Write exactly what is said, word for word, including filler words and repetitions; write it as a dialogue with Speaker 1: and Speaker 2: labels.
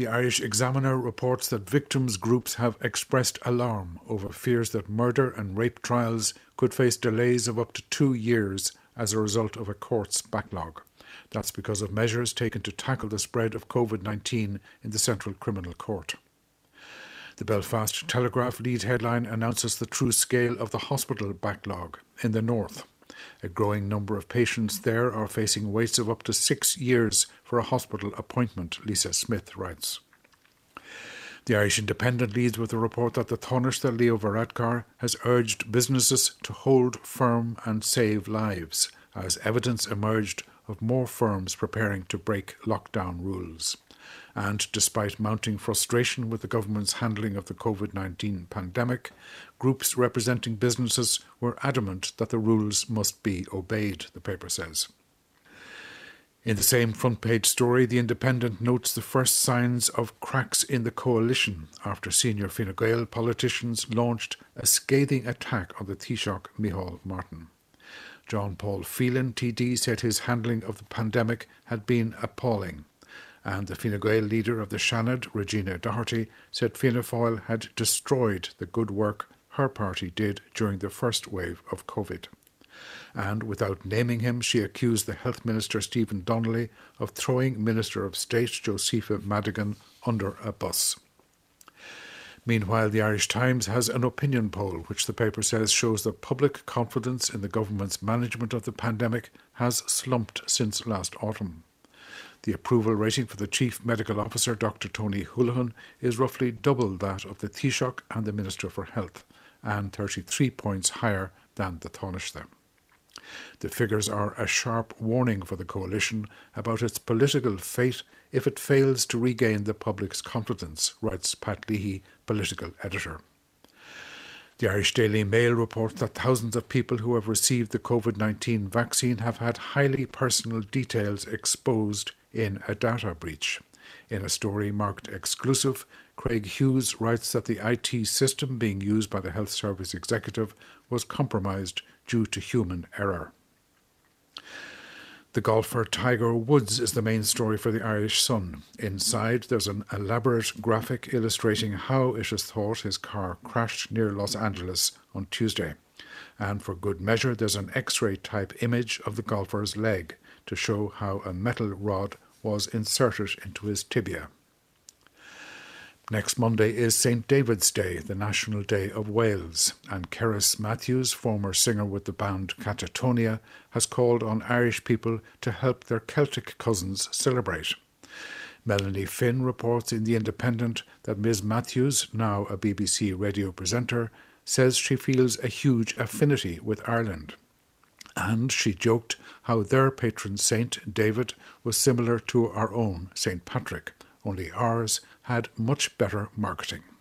Speaker 1: The Irish Examiner reports that victims' groups have expressed alarm over fears that murder and rape trials could face delays of up to two years as a result of a court's backlog. That's because of measures taken to tackle the spread of COVID nineteen in the Central Criminal Court. The Belfast Telegraph lead headline announces the true scale of the hospital backlog in the north. A growing number of patients there are facing waits of up to six years for a hospital appointment, Lisa Smith writes. The Irish Independent leads with a report that the Taoiseach Leo Varadkar has urged businesses to hold firm and save lives, as evidence emerged of more firms preparing to break lockdown rules. And despite mounting frustration with the government's handling of the COVID nineteen pandemic, groups representing businesses were adamant that the rules must be obeyed, the paper says. In the same front-page story, The Independent notes the first signs of cracks in the coalition after senior Fine Gael politicians launched a scathing attack on the Taoiseach Micheál Martin. John Paul Phelan, T D, said his handling of the pandemic had been appalling, and the Fine Gael leader of the Seanad, Regina Doherty, said Fianna Fáil had destroyed the good work her party did during the first wave of COVID. And without naming him, she accused the Health Minister Stephen Donnelly of throwing Minister of State Josepha Madigan under a bus. Meanwhile, the Irish Times has an opinion poll which the paper says shows that public confidence in the government's management of the pandemic has slumped since last autumn. The approval rating for the Chief Medical Officer, Doctor Tony Holohan, is roughly double that of the Taoiseach and the Minister for Health, and thirty-three points higher than the Taoiseach. The figures are a sharp warning for the coalition about its political fate if it fails to regain the public's confidence, writes Pat Leahy, political editor. The Irish Daily Mail reports that thousands of people who have received the COVID nineteen vaccine have had highly personal details exposed in a data breach. In a story marked exclusive, Craig Hughes writes that the I T system being used by the Health Service executive was compromised due to human error. The golfer Tiger Woods is the main story for the Irish Sun. Inside, there's an elaborate graphic illustrating how it is thought his car crashed near Los Angeles on Tuesday. And for good measure, there's an X-ray type image of the golfer's leg to show how a metal rod was inserted into his tibia. Next Monday is Saint David's Day, the National Day of Wales, and Cerys Matthews, former singer with the band Catatonia, has called on Irish people to help their Celtic cousins celebrate. Melanie Finn reports in The Independent that Miz Matthews, now a B B C radio presenter, says she feels a huge affinity with Ireland. And she joked how their patron saint, David, was similar to our own Saint Patrick, only ours had much better marketing.